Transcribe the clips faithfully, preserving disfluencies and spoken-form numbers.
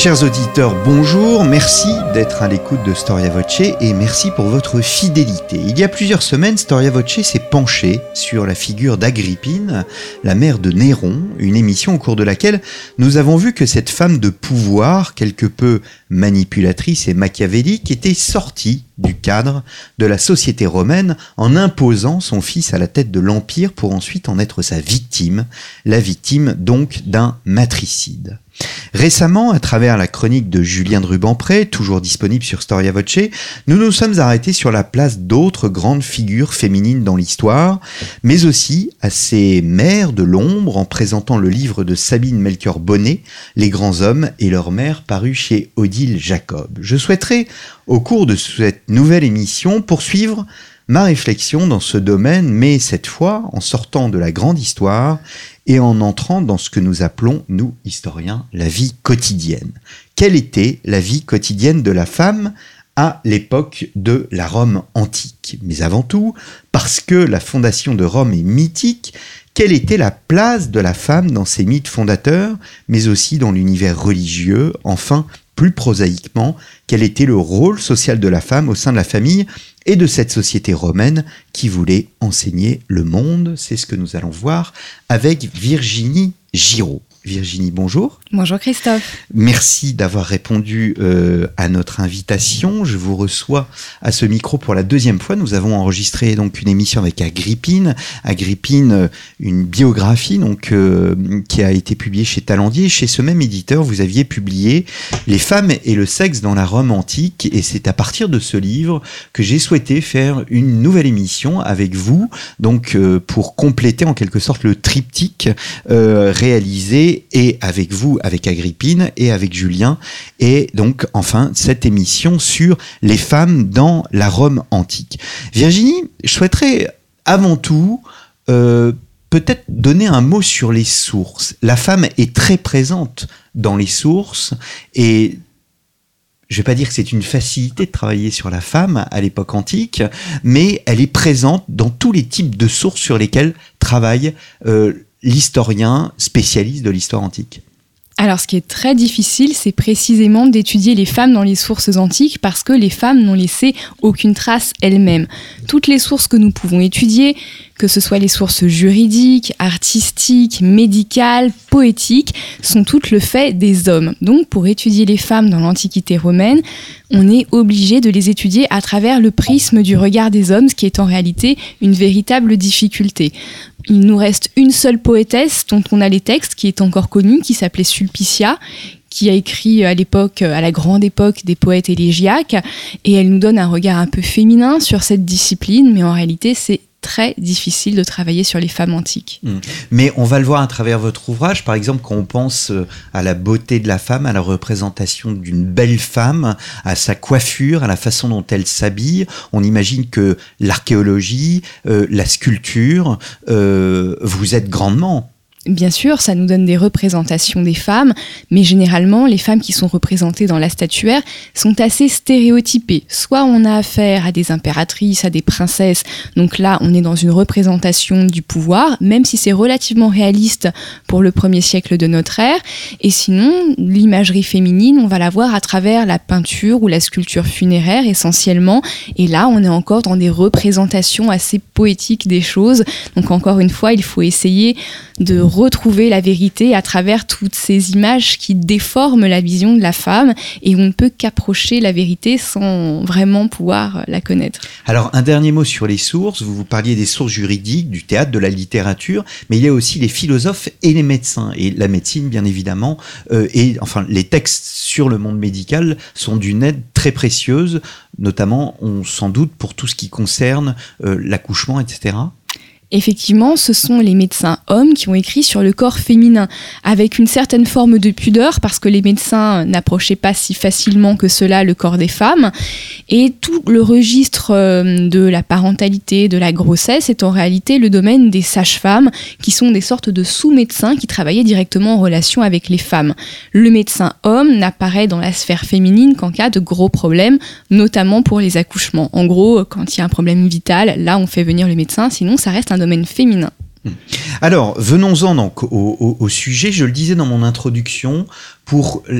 Chers auditeurs, bonjour, merci d'être à l'écoute de Storia Voce et merci pour votre fidélité. Il y a plusieurs semaines, Storia Voce s'est penché sur la figure d'Agrippine, la mère de Néron, une émission au cours de laquelle nous avons vu que cette femme de pouvoir, quelque peu manipulatrice et machiavélique, était sortie du cadre de la société romaine en imposant son fils à la tête de l'Empire pour ensuite en être sa victime, la victime donc d'un matricide. Récemment, à travers la chronique de Julien de Rubempré, toujours disponible sur Storia Voce, nous nous sommes arrêtés sur la place d'autres grandes figures féminines dans l'histoire, mais aussi à ces mères de l'ombre en présentant le livre de Sabine Melchior Bonnet, Les grands hommes et leurs mères, paru chez Odile Jacob. Je souhaiterais, au cours de cette nouvelle émission, poursuivre ma réflexion dans ce domaine, mais cette fois en sortant de la grande histoire et en entrant dans ce que nous appelons, nous, historiens, la vie quotidienne. Quelle était la vie quotidienne de la femme à l'époque de la Rome antique? Mais avant tout, parce que la fondation de Rome est mythique, quelle était la place de la femme dans ces mythes fondateurs, mais aussi dans l'univers religieux? Enfin, plus prosaïquement, quel était le rôle social de la femme au sein de la famille et de cette société romaine qui voulait enseigner le monde? C'est ce que nous allons voir avec Virginie Giraud. Virginie, bonjour. Bonjour Christophe. Merci d'avoir répondu euh, à notre invitation. Je vous reçois à ce micro pour la deuxième fois. Nous avons enregistré donc une émission avec Agrippine. Agrippine, une biographie donc euh, qui a été publiée chez Talandier. Chez ce même éditeur, vous aviez publié Les femmes et le sexe dans la Rome antique. Et c'est à partir de ce livre que j'ai souhaité faire une nouvelle émission avec vous, donc euh, pour compléter en quelque sorte le triptyque euh, réalisé et avec vous, avec Agrippine et avec Julien, et donc enfin cette émission sur les femmes dans la Rome antique. Virginie, je souhaiterais avant tout euh, peut-être donner un mot sur les sources. La femme est très présente dans les sources et je ne vais pas dire que c'est une facilité de travailler sur la femme à l'époque antique, mais elle est présente dans tous les types de sources sur lesquelles travaille euh, l'historien spécialiste de l'histoire antique. Alors, ce qui est très difficile, c'est précisément d'étudier les femmes dans les sources antiques parce que les femmes n'ont laissé aucune trace elles-mêmes. Toutes les sources que nous pouvons étudier, que ce soit les sources juridiques, artistiques, médicales, poétiques, sont toutes le fait des hommes. Donc, pour étudier les femmes dans l'Antiquité romaine, on est obligé de les étudier à travers le prisme du regard des hommes, ce qui est en réalité une véritable difficulté. Il nous reste une seule poétesse dont on a les textes, qui est encore connue, qui s'appelait Sulpicia, qui a écrit à l'époque, à la grande époque des poètes élégiaques, et elle nous donne un regard un peu féminin sur cette discipline, mais en réalité c'est très difficile de travailler sur les femmes antiques. Mais on va le voir à travers votre ouvrage, par exemple, quand on pense à la beauté de la femme, à la représentation d'une belle femme, à sa coiffure, à la façon dont elle s'habille, on imagine que l'archéologie, euh, la sculpture, euh, vous aide grandement. Bien sûr, ça nous donne des représentations des femmes, mais généralement, les femmes qui sont représentées dans la statuaire sont assez stéréotypées. Soit on a affaire à des impératrices, à des princesses, donc là, on est dans une représentation du pouvoir, même si c'est relativement réaliste pour le premier siècle de notre ère. Et sinon, l'imagerie féminine, on va la voir à travers la peinture ou la sculpture funéraire essentiellement. Et là, on est encore dans des représentations assez poétiques des choses. Donc encore une fois, il faut essayer de retrouver la vérité à travers toutes ces images qui déforment la vision de la femme et où on ne peut qu'approcher la vérité sans vraiment pouvoir la connaître. Alors, un dernier mot sur les sources. Vous vous parliez des sources juridiques, du théâtre, de la littérature, mais il y a aussi les philosophes et les médecins. Et la médecine, bien évidemment, euh, et enfin, les textes sur le monde médical sont d'une aide très précieuse, notamment, on sans doute, pour tout ce qui concerne euh, l'accouchement, et cetera. Effectivement, ce sont les médecins hommes qui ont écrit sur le corps féminin, avec une certaine forme de pudeur, parce que les médecins n'approchaient pas si facilement que cela le corps des femmes. Et tout le registre de la parentalité, de la grossesse, est en réalité le domaine des sages-femmes, qui sont des sortes de sous-médecins qui travaillaient directement en relation avec les femmes. Le médecin homme n'apparaît dans la sphère féminine qu'en cas de gros problèmes, notamment pour les accouchements. En gros, quand il y a un problème vital, là on fait venir le médecin, sinon ça reste un domaine féminin. Alors, venons-en donc au, au, au sujet. Je le disais dans mon introduction, pour,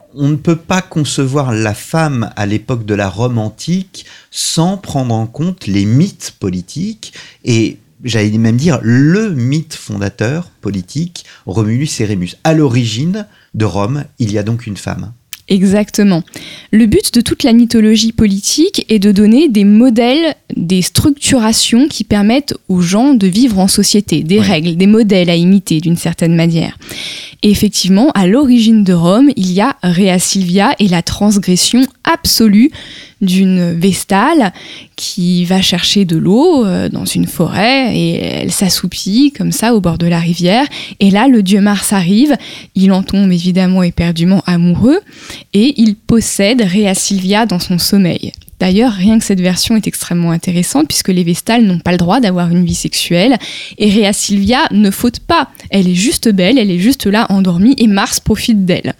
on ne peut pas concevoir la femme à l'époque de la Rome antique sans prendre en compte les mythes politiques et j'allais même dire le mythe fondateur politique, Romulus et Rémus. À l'origine de Rome, il y a donc une femme. Exactement. Le but de toute la mythologie politique est de donner des modèles, des structurations qui permettent aux gens de vivre en société, des ouais. règles, des modèles à imiter d'une certaine manière. Et effectivement, à l'origine de Rome, il y a Rhea Silvia et la transgression absolue d'une Vestale qui va chercher de l'eau dans une forêt et elle s'assoupit comme ça au bord de la rivière. Et là, le dieu Mars arrive, il en tombe évidemment éperdument amoureux et il possède Rhea Silvia dans son sommeil. D'ailleurs, rien que cette version est extrêmement intéressante puisque les Vestales n'ont pas le droit d'avoir une vie sexuelle et Rhea Silvia ne faute pas. Elle est juste belle, elle est juste là endormie et Mars profite d'elle.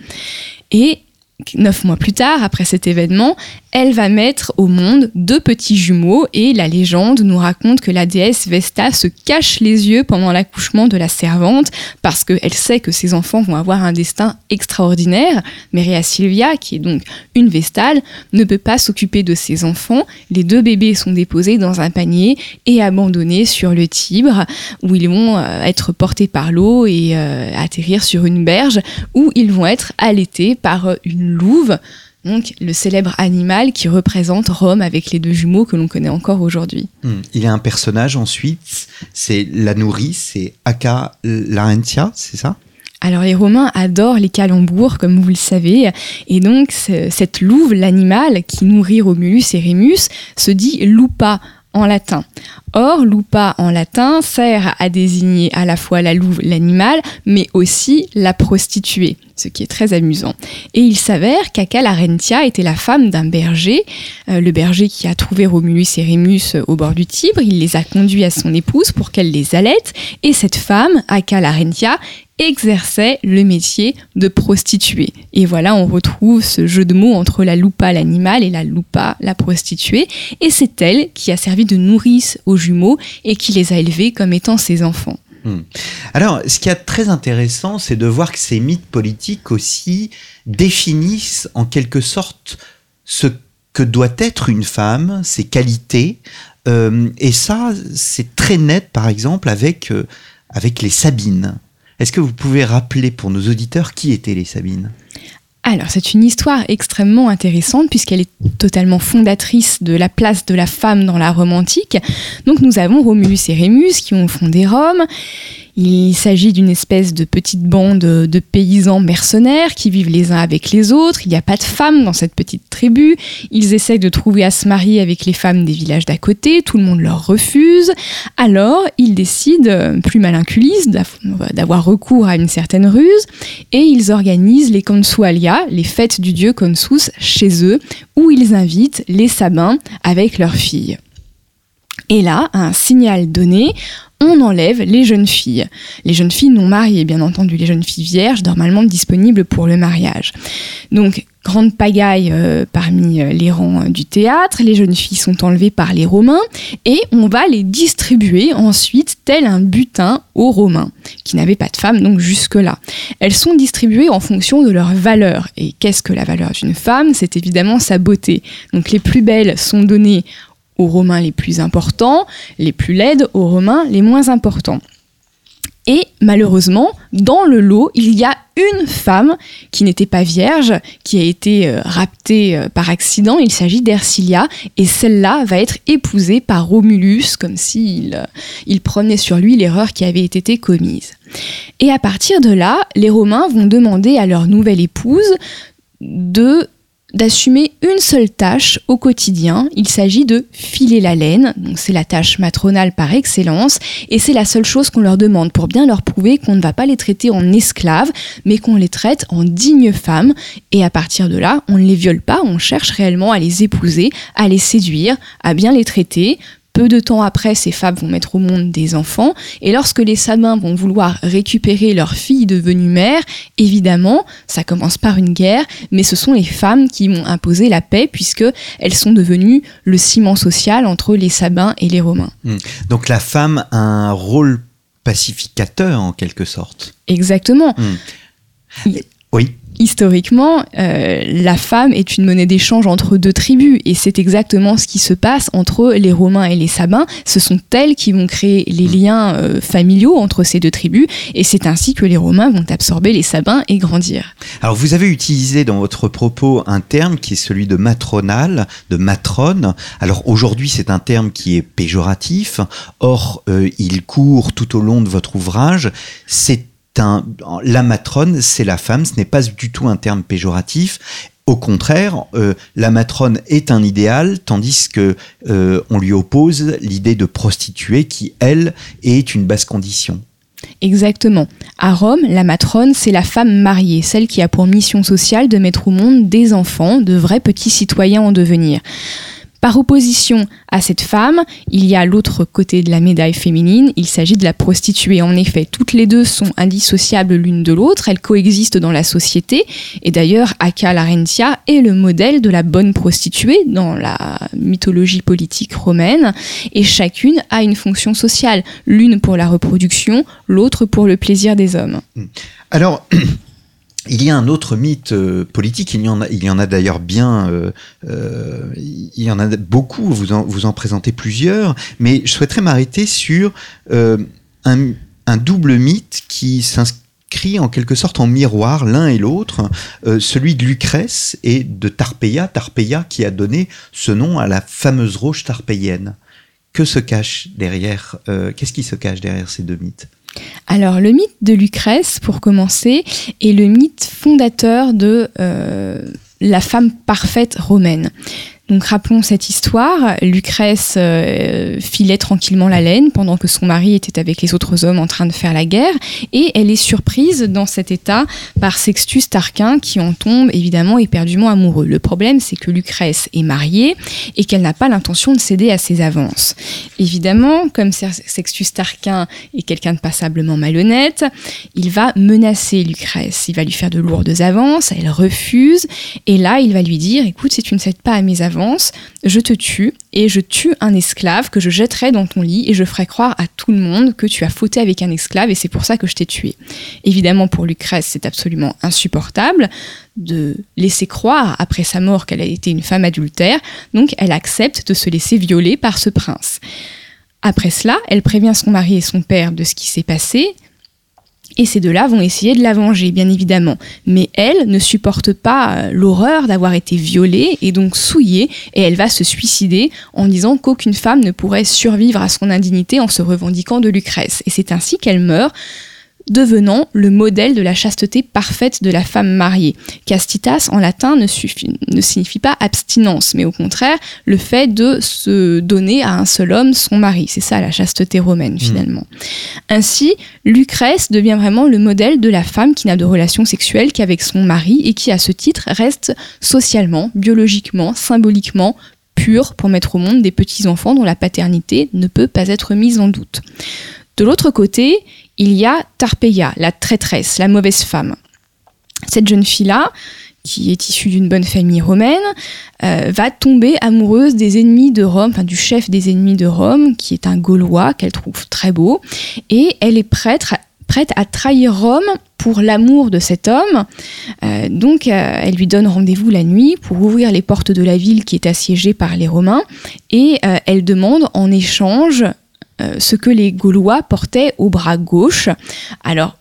Et neuf mois plus tard, après cet événement, elle va mettre au monde deux petits jumeaux et la légende nous raconte que la déesse Vesta se cache les yeux pendant l'accouchement de la servante parce qu'elle sait que ses enfants vont avoir un destin extraordinaire. Mais Rhea Silvia, qui est donc une Vestale, ne peut pas s'occuper de ses enfants. Les deux bébés sont déposés dans un panier et abandonnés sur le Tibre où ils vont être portés par l'eau et euh, atterrir sur une berge où ils vont être allaités par une louve, donc le célèbre animal qui représente Rome avec les deux jumeaux que l'on connaît encore aujourd'hui. Mmh. Il y a un personnage ensuite, c'est la nourrice, c'est Acca Larentia, c'est ça ? Alors les Romains adorent les calembours, comme vous le savez, et donc cette louve, l'animal qui nourrit Romulus et Rémus, se dit lupa en latin. Or, lupa en latin sert à désigner à la fois la louve, l'animal, mais aussi la prostituée, ce qui est très amusant. Et il s'avère qu'Acca Larentia était la femme d'un berger, euh, le berger qui a trouvé Romulus et Rémus au bord du Tibre. Il les a conduits à son épouse pour qu'elle les allaite, et cette femme, Acca Larentia, exerçait le métier de prostituée. Et voilà, on retrouve ce jeu de mots entre la lupa, l'animal, et la lupa, la prostituée. Et c'est elle qui a servi de nourrice aux jumeaux et qui les a élevés comme étant ses enfants. Hum. Alors, ce qui est très intéressant, c'est de voir que ces mythes politiques aussi définissent en quelque sorte ce que doit être une femme, ses qualités. Euh, et ça, c'est très net, par exemple, avec, euh, avec les Sabines. Est-ce que vous pouvez rappeler pour nos auditeurs qui étaient les Sabines ? Alors, c'est une histoire extrêmement intéressante puisqu'elle est totalement fondatrice de la place de la femme dans la Rome antique. Donc, nous avons Romulus et Rémus qui ont fondé Rome. Il s'agit d'une espèce de petite bande de paysans mercenaires qui vivent les uns avec les autres. Il n'y a pas de femmes dans cette petite tribu. Ils essayent de trouver à se marier avec les femmes des villages d'à côté. Tout le monde leur refuse. Alors, ils décident, plus malin qu'Ulysse, d'avoir recours à une certaine ruse et ils organisent les consualia, les fêtes du dieu Consus, chez eux, où ils invitent les Sabins avec leurs filles. Et là, à un signal donné, on enlève les jeunes filles. Les jeunes filles non mariées, bien entendu, les jeunes filles vierges, normalement disponibles pour le mariage. Donc, grande pagaille euh, parmi les rangs du théâtre, les jeunes filles sont enlevées par les Romains et on va les distribuer ensuite tel un butin aux Romains, qui n'avaient pas de femmes donc jusque-là. Elles sont distribuées en fonction de leur valeur. Et qu'est-ce que la valeur d'une femme ? C'est évidemment sa beauté. Donc, les plus belles sont données aux Romains les plus importants, les plus laides aux Romains les moins importants. Et malheureusement, dans le lot, il y a une femme qui n'était pas vierge, qui a été euh, raptée euh, par accident. Il s'agit d'Ercilia, et celle-là va être épousée par Romulus, comme s'il euh, il prenait sur lui l'erreur qui avait été commise. Et à partir de là, les Romains vont demander à leur nouvelle épouse de d'assumer une seule tâche au quotidien. Il s'agit de filer la laine, donc c'est la tâche matronale par excellence, et c'est la seule chose qu'on leur demande pour bien leur prouver qu'on ne va pas les traiter en esclaves, mais qu'on les traite en dignes femmes, et à partir de là, on ne les viole pas, on cherche réellement à les épouser, à les séduire, à bien les traiter. Peu de temps après, ces femmes vont mettre au monde des enfants, et lorsque les Sabins vont vouloir récupérer leur fille devenue mère, évidemment, ça commence par une guerre, mais ce sont les femmes qui vont imposer la paix, puisqu'elles sont devenues le ciment social entre les Sabins et les Romains. Mmh. Donc la femme a un rôle pacificateur, en quelque sorte. Exactement. Mmh. Il... Oui. Historiquement, euh, la femme est une monnaie d'échange entre deux tribus et c'est exactement ce qui se passe entre les Romains et les Sabins. Ce sont elles qui vont créer les liens euh, familiaux entre ces deux tribus et c'est ainsi que les Romains vont absorber les Sabins et grandir. Alors vous avez utilisé dans votre propos un terme qui est celui de matronal, de matrone. Alors aujourd'hui c'est un terme qui est péjoratif, or euh, il court tout au long de votre ouvrage. C'est Un, la matrone, c'est la femme, ce n'est pas du tout un terme péjoratif. Au contraire, euh, la matrone est un idéal, tandis que euh, on lui oppose l'idée de prostituée qui, elle, est une basse condition. Exactement. À Rome, la matrone, c'est la femme mariée, celle qui a pour mission sociale de mettre au monde des enfants, de vrais petits citoyens en devenir. Par opposition à cette femme, il y a l'autre côté de la médaille féminine, il s'agit de la prostituée. En effet, toutes les deux sont indissociables l'une de l'autre, elles coexistent dans la société, et d'ailleurs, Acca Larentia est le modèle de la bonne prostituée dans la mythologie politique romaine, et chacune a une fonction sociale, l'une pour la reproduction, l'autre pour le plaisir des hommes. Alors... Il y a un autre mythe euh, politique, il y en a, il y en a d'ailleurs bien, euh, euh, il y en a beaucoup, vous en, vous en présentez plusieurs, mais je souhaiterais m'arrêter sur euh, un, un double mythe qui s'inscrit en quelque sorte en miroir l'un et l'autre, euh, celui de Lucrèce et de Tarpeia, Tarpeia qui a donné ce nom à la fameuse roche tarpéienne. Que se cache derrière, euh, qu'est-ce qui se cache derrière ces deux mythes ? Alors, le mythe de Lucrèce, pour commencer, est le mythe fondateur de euh, la femme parfaite romaine. Donc rappelons cette histoire, Lucrèce euh, filait tranquillement la laine pendant que son mari était avec les autres hommes en train de faire la guerre et elle est surprise dans cet état par Sextus Tarquin qui en tombe évidemment éperdument amoureux. Le problème c'est que Lucrèce est mariée et qu'elle n'a pas l'intention de céder à ses avances. Évidemment, comme Sextus Tarquin est quelqu'un de passablement malhonnête, il va menacer Lucrèce, il va lui faire de lourdes avances, elle refuse et là il va lui dire « Écoute, si tu ne cèdes pas à mes avances, je te tue et je tue un esclave que je jetterai dans ton lit et je ferai croire à tout le monde que tu as fauté avec un esclave et c'est pour ça que je t'ai tué. » Évidemment, pour Lucrèce, c'est absolument insupportable de laisser croire après sa mort qu'elle a été une femme adultère, donc elle accepte de se laisser violer par ce prince. Après cela, elle prévient son mari et son père de ce qui s'est passé, et ces deux-là vont essayer de la venger, bien évidemment. Mais elle ne supporte pas l'horreur d'avoir été violée et donc souillée, et elle va se suicider en disant qu'aucune femme ne pourrait survivre à son indignité en se revendiquant de Lucrèce. Et c'est ainsi qu'elle meurt, devenant le modèle de la chasteté parfaite de la femme mariée. Castitas, en latin, ne, suffit, ne signifie pas abstinence, mais au contraire, le fait de se donner à un seul homme son mari. C'est ça, la chasteté romaine, finalement. Mmh. Ainsi, Lucrèce devient vraiment le modèle de la femme qui n'a de relation sexuelle qu'avec son mari et qui, à ce titre, reste socialement, biologiquement, symboliquement pure pour mettre au monde des petits-enfants dont la paternité ne peut pas être mise en doute. De l'autre côté, il y a Tarpeia, la traîtresse, la mauvaise femme. Cette jeune fille-là, qui est issue d'une bonne famille romaine, euh, va tomber amoureuse des ennemis de Rome, enfin du chef des ennemis de Rome, qui est un Gaulois qu'elle trouve très beau, et elle est prête, prête à trahir Rome pour l'amour de cet homme. Euh, donc, euh, elle lui donne rendez-vous la nuit pour ouvrir les portes de la ville qui est assiégée par les Romains, et euh, elle demande en échange ce que les Gaulois portaient au bras gauche. Alors,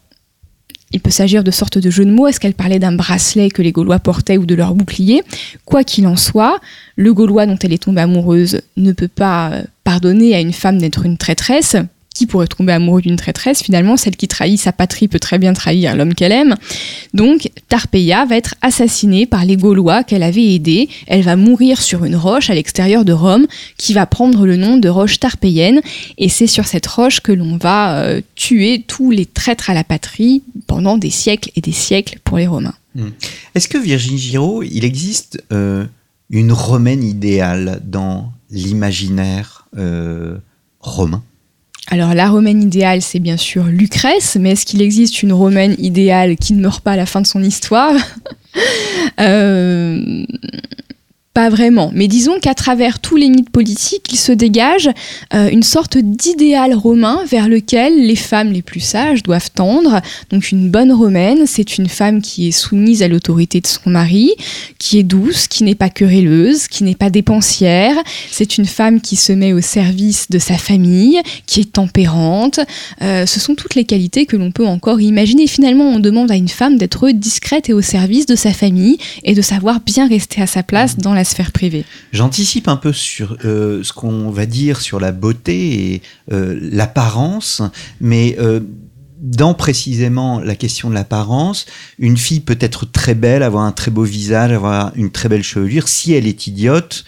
il peut s'agir de sortes de jeux de mots. Est-ce qu'elle parlait d'un bracelet que les Gaulois portaient ou de leur bouclier ? Quoi qu'il en soit, le Gaulois dont elle est tombée amoureuse ne peut pas pardonner à une femme d'être une traîtresse. Qui pourrait tomber amoureux d'une traîtresse ? Finalement, celle qui trahit sa patrie peut très bien trahir l'homme qu'elle aime. Donc, Tarpeia va être assassinée par les Gaulois qu'elle avait aidés. Elle va mourir sur une roche à l'extérieur de Rome, qui va prendre le nom de roche tarpéienne. Et c'est sur cette roche que l'on va euh, tuer tous les traîtres à la patrie pendant des siècles et des siècles pour les Romains. Est-ce que, Virginie Giraud, il existe euh, une romaine idéale dans l'imaginaire euh, romain ? Alors, la romaine idéale, c'est bien sûr Lucrèce, mais est-ce qu'il existe une romaine idéale qui ne meurt pas à la fin de son histoire ? euh, Pas vraiment, mais disons qu'à travers tous les mythes politiques, il se dégage euh, une sorte d'idéal romain vers lequel les femmes les plus sages doivent tendre. Donc une bonne romaine, c'est une femme qui est soumise à l'autorité de son mari, qui est douce, qui n'est pas querelleuse, qui n'est pas dépensière. C'est une femme qui se met au service de sa famille, qui est tempérante. Euh, ce sont toutes les qualités que l'on peut encore imaginer. Finalement, on demande à une femme d'être discrète et au service de sa famille et de savoir bien rester à sa place dans la sphère privée. J'anticipe un peu sur euh, ce qu'on va dire sur la beauté et euh, l'apparence, mais euh, dans précisément la question de l'apparence, une fille peut être très belle, avoir un très beau visage, avoir une très belle chevelure. Si elle est idiote,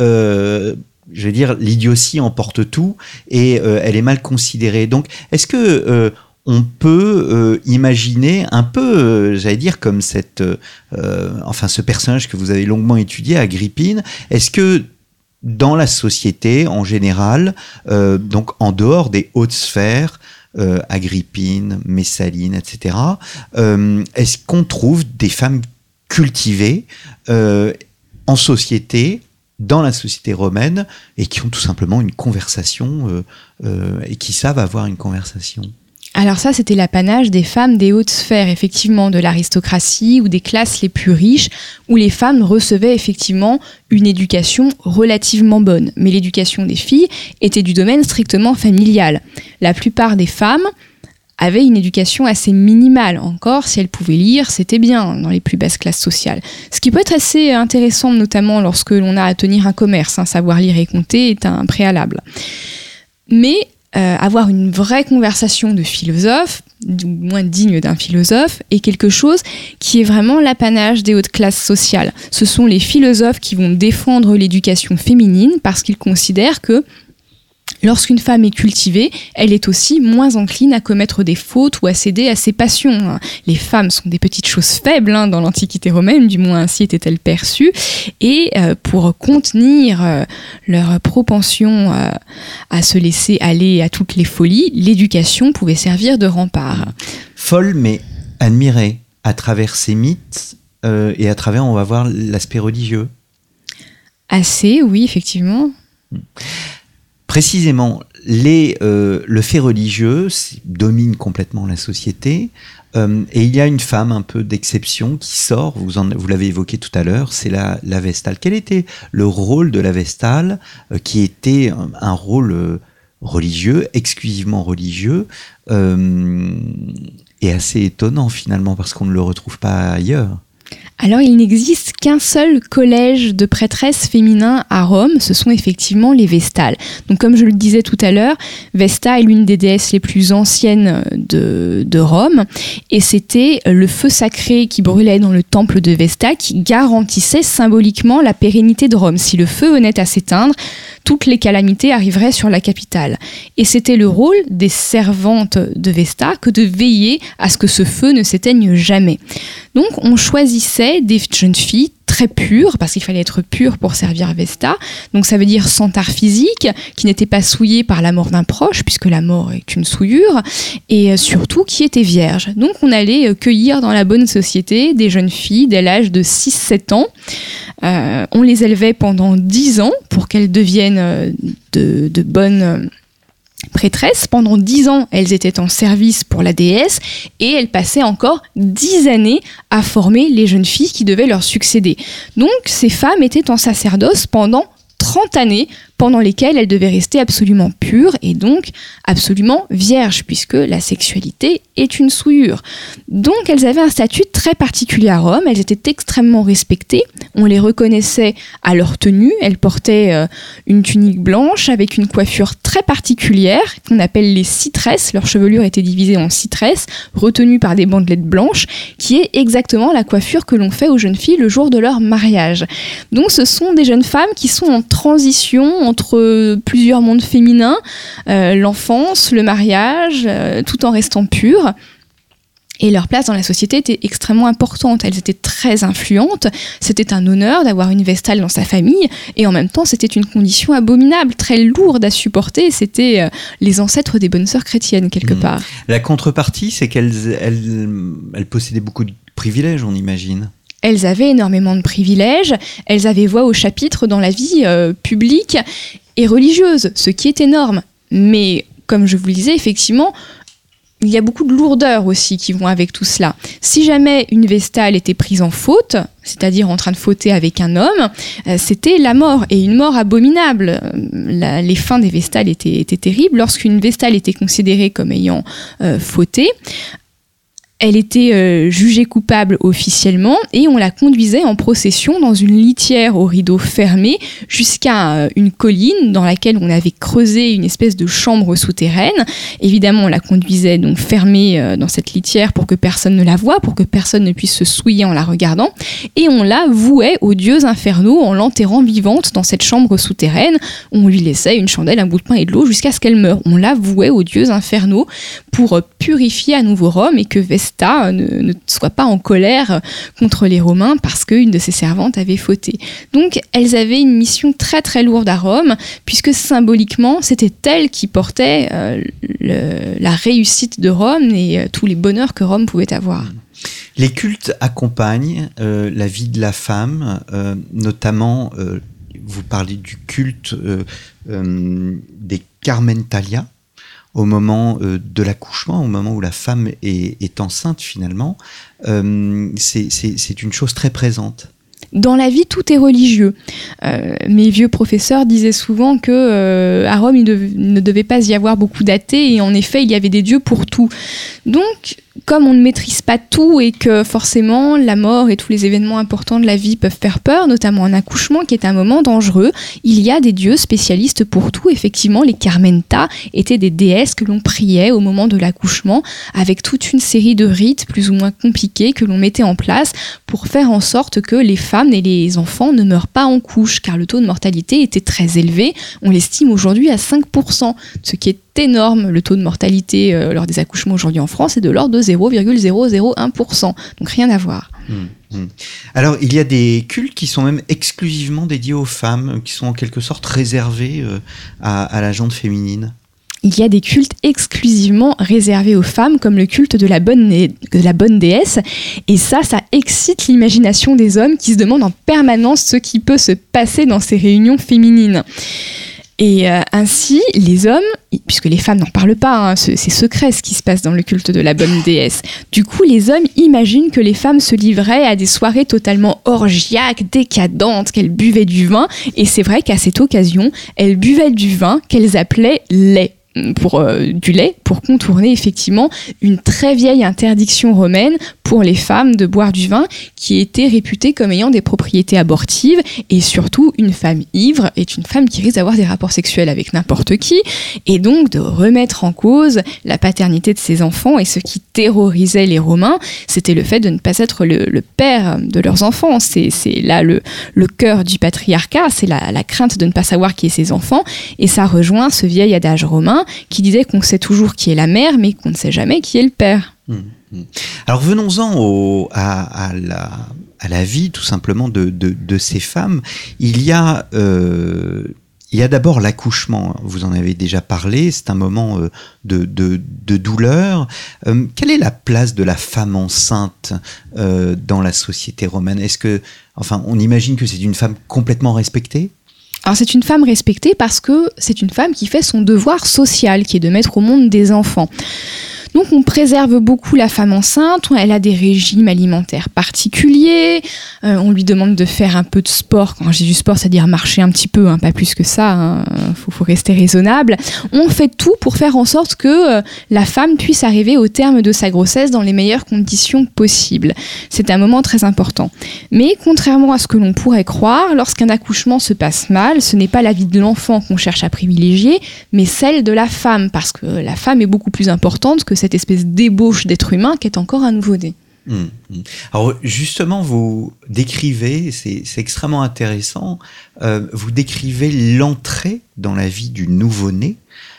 euh, je veux dire, l'idiotie emporte tout et euh, elle est mal considérée. Donc, est-ce que euh, on peut euh, imaginer un peu, euh, j'allais dire, comme cette, euh, enfin, ce personnage que vous avez longuement étudié, Agrippine. Est-ce que dans la société en général, euh, donc en dehors des hautes sphères, euh, Agrippine, Messaline, et cetera, euh, est-ce qu'on trouve des femmes cultivées euh, en société, dans la société romaine, et qui ont tout simplement une conversation euh, euh, et qui savent avoir une conversation? Alors ça, c'était l'apanage des femmes des hautes sphères, effectivement, de l'aristocratie ou des classes les plus riches, où les femmes recevaient effectivement une éducation relativement bonne. Mais l'éducation des filles était du domaine strictement familial. La plupart des femmes avaient une éducation assez minimale. Encore, si elles pouvaient lire, c'était bien dans les plus basses classes sociales. Ce qui peut être assez intéressant, notamment lorsque l'on a à tenir un commerce. Hein, savoir lire et compter est un préalable. Mais Euh, avoir une vraie conversation de philosophe, du moins digne d'un philosophe, est quelque chose qui est vraiment l'apanage des hautes classes sociales. Ce sont les philosophes qui vont défendre l'éducation féminine parce qu'ils considèrent que lorsqu'une femme est cultivée, elle est aussi moins encline à commettre des fautes ou à céder à ses passions. Les femmes sont des petites choses faibles hein, dans l'Antiquité romaine, du moins ainsi étaient-elles perçues. Et euh, pour contenir euh, leur propension euh, à se laisser aller à toutes les folies, l'éducation pouvait servir de rempart. Folle, mais admirée à travers ces mythes euh, et à travers, on va voir, l'aspect religieux. Assez, oui, effectivement. Précisément, les, euh, le fait religieux domine complètement la société euh, et il y a une femme un peu d'exception qui sort, vous, en, vous l'avez évoqué tout à l'heure, c'est la, la Vestale. Quel était le rôle de la Vestale euh, qui était un, un rôle euh, religieux, exclusivement religieux euh, et assez étonnant finalement parce qu'on ne le retrouve pas ailleurs? Alors, il n'existe qu'un seul collège de prêtresses féminins à Rome, ce sont effectivement les Vestales. Donc, comme je le disais tout à l'heure, Vesta est l'une des déesses les plus anciennes de, de Rome, et c'était le feu sacré qui brûlait dans le temple de Vesta qui garantissait symboliquement la pérennité de Rome. Si le feu venait à s'éteindre, toutes les calamités arriveraient sur la capitale. Et c'était le rôle des servantes de Vesta que de veiller à ce que ce feu ne s'éteigne jamais. Donc, on choisissait des jeunes filles très pures, parce qu'il fallait être pure pour servir Vesta. Donc, ça veut dire sans tare physique, qui n'étaient pas souillées par la mort d'un proche, puisque la mort est une souillure, et surtout qui étaient vierges. Donc, on allait cueillir dans la bonne société des jeunes filles dès l'âge de six sept ans. Euh, on les élevait pendant dix ans pour qu'elles deviennent de, de bonnes prêtresses. Pendant dix ans, elles étaient en service pour la déesse et elles passaient encore dix années à former les jeunes filles qui devaient leur succéder. Donc, ces femmes étaient en sacerdoce pendant trente années, pendant lesquelles elles devaient rester absolument pures et donc absolument vierges, puisque la sexualité est une souillure. Donc elles avaient un statut très particulier à Rome, elles étaient extrêmement respectées, on les reconnaissait à leur tenue, elles portaient euh, une tunique blanche avec une coiffure très particulière, qu'on appelle les citresses, leur chevelure était divisée en citresses, retenues par des bandelettes blanches, qui est exactement la coiffure que l'on fait aux jeunes filles le jour de leur mariage. Donc ce sont des jeunes femmes qui sont en transition entre plusieurs mondes féminins, euh, l'enfance, le mariage, euh, tout en restant pures. Et leur place dans la société était extrêmement importante. Elles étaient très influentes. C'était un honneur d'avoir une Vestale dans sa famille. Et en même temps, c'était une condition abominable, très lourde à supporter. C'était euh, les ancêtres des bonnes sœurs chrétiennes, quelque mmh. part. La contrepartie, c'est qu'elles elles, elles possédaient beaucoup de privilèges, on imagine. elles avaient énormément de privilèges, elles avaient voix au chapitre dans la vie euh, publique et religieuse, ce qui est énorme. Mais comme je vous le disais, effectivement, il y a beaucoup de lourdeurs aussi qui vont avec tout cela. Si jamais une Vestale était prise en faute, c'est-à-dire en train de fauter avec un homme, euh, c'était la mort, et une mort abominable. La, les fins des Vestales étaient, étaient terribles. Lorsqu'une Vestale était considérée comme ayant euh, fauté, elle était euh, jugée coupable officiellement et on la conduisait en procession dans une litière au rideau fermé jusqu'à euh, une colline dans laquelle on avait creusé une espèce de chambre souterraine. Évidemment, on la conduisait donc fermée euh, dans cette litière pour que personne ne la voie, pour que personne ne puisse se souiller en la regardant. Et on la vouait aux dieux infernaux en l'enterrant vivante dans cette chambre souterraine. On lui laissait une chandelle, un bout de pain et de l'eau jusqu'à ce qu'elle meure. On la vouait aux dieux infernaux pour euh, purifier à nouveau Rome et que Vestale Ne, ne soit pas en colère contre les Romains parce qu'une de ses servantes avait fauté. Donc elles avaient une mission très très lourde à Rome, puisque symboliquement c'était elles qui portaient euh, le, la réussite de Rome et euh, tous les bonheurs que Rome pouvait avoir. Les cultes accompagnent euh, la vie de la femme, euh, notamment euh, vous parlez du culte euh, euh, des Carmentalia, au moment euh, de l'accouchement, au moment où la femme est, est enceinte finalement, euh, c'est, c'est, c'est une chose très présente. Dans la vie, tout est religieux. Euh, mes vieux professeurs disaient souvent que euh, à Rome, il dev- ne devait pas y avoir beaucoup d'athées, et en effet, il y avait des dieux pour tout. Donc, comme on ne maîtrise pas tout et que forcément la mort et tous les événements importants de la vie peuvent faire peur, notamment un accouchement qui est un moment dangereux, il y a des dieux spécialistes pour tout. Effectivement, les Carmenta étaient des déesses que l'on priait au moment de l'accouchement, avec toute une série de rites plus ou moins compliqués que l'on mettait en place pour faire en sorte que les femmes et les enfants ne meurent pas en couche, car le taux de mortalité était très élevé. On l'estime aujourd'hui à cinq pour cent, ce qui est énorme. Le taux de mortalité euh, lors des accouchements aujourd'hui en France est de l'ordre de zéro virgule zéro zéro un pour cent. Donc rien à voir. Mmh, mmh. Alors, il y a des cultes qui sont même exclusivement dédiés aux femmes, qui sont en quelque sorte réservés euh, à, à la gente féminine. Il y a des cultes exclusivement réservés aux femmes, comme le culte de la bonne, de la bonne déesse. Et ça, ça excite l'imagination des hommes qui se demandent en permanence ce qui peut se passer dans ces réunions féminines. Et euh, ainsi, les hommes, puisque les femmes n'en parlent pas, hein, c'est secret ce qui se passe dans le culte de la bonne déesse. Du coup, les hommes imaginent que les femmes se livraient à des soirées totalement orgiaques, décadentes, qu'elles buvaient du vin. Et c'est vrai qu'à cette occasion, elles buvaient du vin qu'elles appelaient lait. Pour euh, du lait, pour contourner effectivement une très vieille interdiction romaine pour les femmes de boire du vin, qui était réputée comme ayant des propriétés abortives, et surtout une femme ivre est une femme qui risque d'avoir des rapports sexuels avec n'importe qui, et donc de remettre en cause la paternité de ses enfants. Et ce qui terrorisait les Romains, c'était le fait de ne pas être le, le père de leurs enfants. C'est, c'est là le, le cœur du patriarcat, c'est la, la crainte de ne pas savoir qui est ses enfants, et ça rejoint ce vieil adage romain qui disait qu'on sait toujours qui est la mère, mais qu'on ne sait jamais qui est le père. Mmh, mmh. Alors venons-en au, à, à, la, à la vie tout simplement de, de, de ces femmes. Il y a, euh, il y a d'abord l'accouchement, vous en avez déjà parlé, c'est un moment euh, de, de, de douleur. Euh, quelle est la place de la femme enceinte euh, dans la société romaine ? Est-ce que, enfin, on imagine que c'est une femme complètement respectée ? Alors c'est une femme respectée parce que c'est une femme qui fait son devoir social, qui est de mettre au monde des enfants. Donc on préserve beaucoup la femme enceinte, elle a des régimes alimentaires particuliers, euh, on lui demande de faire un peu de sport. Quand j'ai du sport, c'est-à-dire marcher un petit peu, hein, pas plus que ça, hein, faut, faut rester raisonnable. On fait tout pour faire en sorte que euh, la femme puisse arriver au terme de sa grossesse dans les meilleures conditions possibles. C'est un moment très important. Mais contrairement à ce que l'on pourrait croire, lorsqu'un accouchement se passe mal, ce n'est pas la vie de l'enfant qu'on cherche à privilégier, mais celle de la femme, parce que la femme est beaucoup plus importante que cette espèce d'ébauche d'être humain qui est encore un nouveau-né. Mmh, mmh. Alors justement, vous décrivez, c'est, c'est extrêmement intéressant, euh, vous décrivez l'entrée dans la vie du nouveau-né.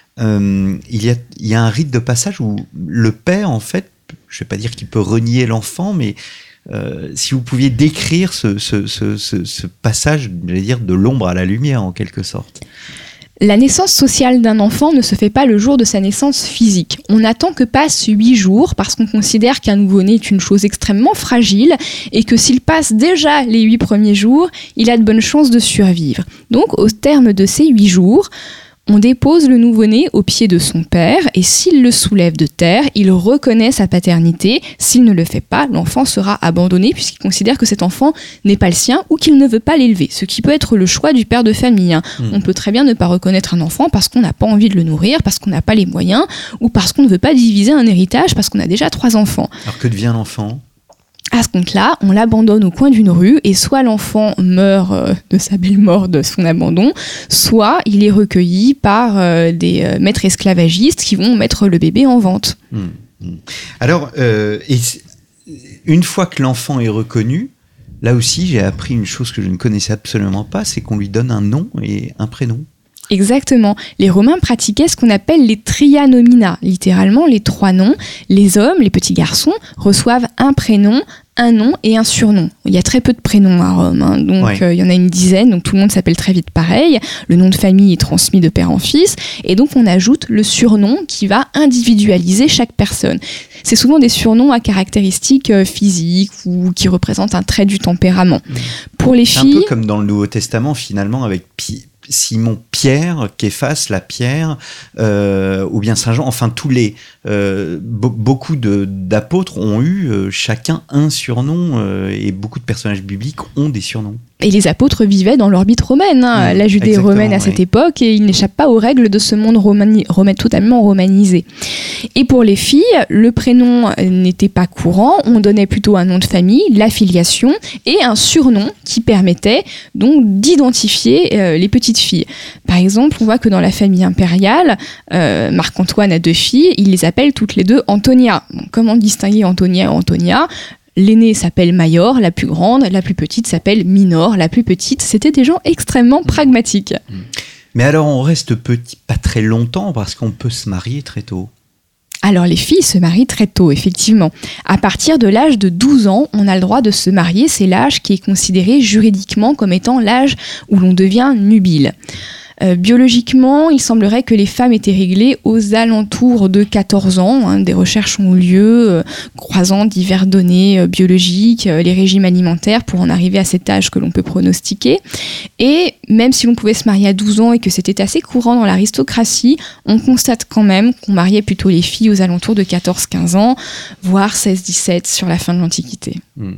Euh, il, y a, il y a un rite de passage où le père, en fait, je ne vais pas dire qu'il peut renier l'enfant, mais euh, si vous pouviez décrire ce, ce, ce, ce, ce passage, je vais dire, de l'ombre à la lumière, en quelque sorte. La naissance sociale d'un enfant ne se fait pas le jour de sa naissance physique. On attend que passent huit jours parce qu'on considère qu'un nouveau-né est une chose extrêmement fragile et que s'il passe déjà les huit premiers jours, il a de bonnes chances de survivre. Donc, au terme de ces huit jours, on dépose le nouveau-né au pied de son père et s'il le soulève de terre, il reconnaît sa paternité. S'il ne le fait pas, l'enfant sera abandonné puisqu'il considère que cet enfant n'est pas le sien ou qu'il ne veut pas l'élever, ce qui peut être le choix du père de famille. Hein. Mmh. On peut très bien ne pas reconnaître un enfant parce qu'on n'a pas envie de le nourrir, parce qu'on n'a pas les moyens ou parce qu'on ne veut pas diviser un héritage parce qu'on a déjà trois enfants. Alors que devient l'enfant ? À ce compte-là, on l'abandonne au coin d'une rue et soit l'enfant meurt euh, de sa belle mort de son abandon, soit il est recueilli par euh, des euh, maîtres esclavagistes qui vont mettre le bébé en vente. Mmh, mmh. Alors, euh, et une fois que l'enfant est reconnu, là aussi j'ai appris une chose que je ne connaissais absolument pas, c'est qu'on lui donne un nom et un prénom. Exactement. Les Romains pratiquaient ce qu'on appelle les trianomina, littéralement les trois noms. Les hommes, les petits garçons, reçoivent un prénom, un nom et un surnom. Il y a très peu de prénoms à Rome, hein, donc ouais. euh, il y en a une dizaine, donc tout le monde s'appelle très vite pareil. Le nom de famille est transmis de père en fils, et donc on ajoute le surnom qui va individualiser chaque personne. C'est souvent des surnoms à caractéristiques euh, physiques ou qui représentent un trait du tempérament. Mmh. Pour les filles, un peu comme dans le Nouveau Testament finalement avec Pi. Simon Pierre, Képhas, la Pierre, euh, ou bien Saint Jean, enfin tous les euh, be- beaucoup de, d'apôtres ont eu euh, chacun un surnom euh, et beaucoup de personnages bibliques ont des surnoms. Et les apôtres vivaient dans l'orbite romaine, hein. Mmh, la Judée romaine à ouais. cette époque, et ils n'échappent pas aux règles de ce monde romani- romain, totalement romanisé. Et pour les filles, le prénom n'était pas courant, on donnait plutôt un nom de famille, l'affiliation, et un surnom qui permettait donc d'identifier euh, les petites filles. Par exemple, on voit que dans la famille impériale, euh, Marc-Antoine a deux filles, il les appelle toutes les deux Antonia. Donc, comment distinguer Antonia et Antonia ? L'aînée s'appelle Mayor, la plus grande, la plus petite s'appelle Minor, la plus petite. C'était des gens extrêmement pragmatiques. Mais alors on reste petit pas très longtemps parce qu'on peut se marier très tôt. Alors les filles se marient très tôt, effectivement. À partir de l'âge de douze ans, on a le droit de se marier. C'est l'âge qui est considéré juridiquement comme étant l'âge où l'on devient nubile. Euh, biologiquement, il semblerait que les femmes étaient réglées aux alentours de quatorze ans. Hein. Des recherches ont eu lieu, euh, croisant diverses données euh, biologiques, euh, les régimes alimentaires, pour en arriver à cet âge que l'on peut pronostiquer. Et même si l'on pouvait se marier à douze ans et que c'était assez courant dans l'aristocratie, on constate quand même qu'on mariait plutôt les filles aux alentours de quatorze quinze ans, voire seize dix-sept sur la fin de l'Antiquité. Mmh.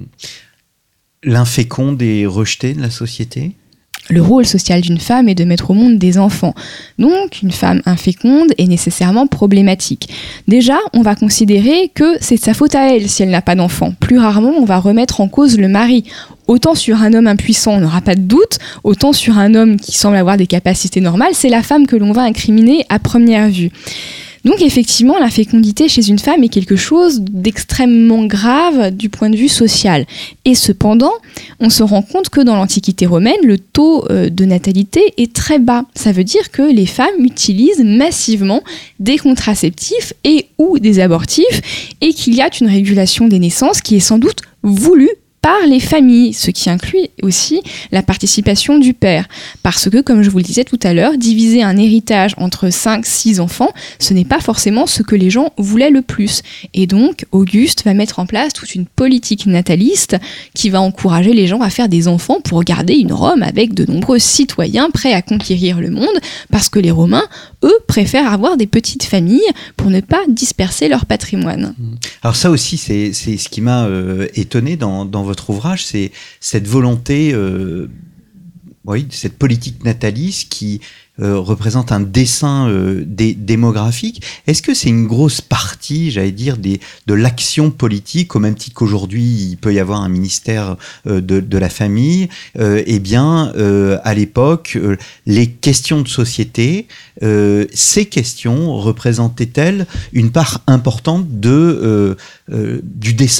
L'inféconde est rejeté de la société ? Le rôle social d'une femme est de mettre au monde des enfants. Donc, une femme inféconde est nécessairement problématique. Déjà, on va considérer que c'est de sa faute à elle si elle n'a pas d'enfant. Plus rarement, on va remettre en cause le mari. Autant sur un homme impuissant, on n'aura pas de doute, autant sur un homme qui semble avoir des capacités normales, c'est la femme que l'on va incriminer à première vue. Donc effectivement, l'infécondité chez une femme est quelque chose d'extrêmement grave du point de vue social. Et cependant, on se rend compte que dans l'Antiquité romaine, le taux de natalité est très bas. Ça veut dire que les femmes utilisent massivement des contraceptifs et ou des abortifs et qu'il y a une régulation des naissances qui est sans doute voulue par les familles, ce qui inclut aussi la participation du père. Parce que, comme je vous le disais tout à l'heure, diviser un héritage entre cinq six enfants, ce n'est pas forcément ce que les gens voulaient le plus. Et donc, Auguste va mettre en place toute une politique nataliste qui va encourager les gens à faire des enfants pour garder une Rome avec de nombreux citoyens prêts à conquérir le monde, parce que les Romains, eux, préfèrent avoir des petites familles pour ne pas disperser leur patrimoine. Alors ça aussi, c'est, c'est ce qui m'a euh, étonné dans, dans votre ouvrage, c'est cette volonté, euh, oui, cette politique nataliste qui euh, représente un dessin euh, dé- démographique. Est-ce que c'est une grosse partie, j'allais dire, des, de l'action politique, au même titre qu'aujourd'hui, il peut y avoir un ministère euh, de, de la famille. Euh, eh bien, euh, à l'époque, euh, les questions de société, euh, ces questions représentaient-elles une part importante de, euh, euh, du dessin politique ?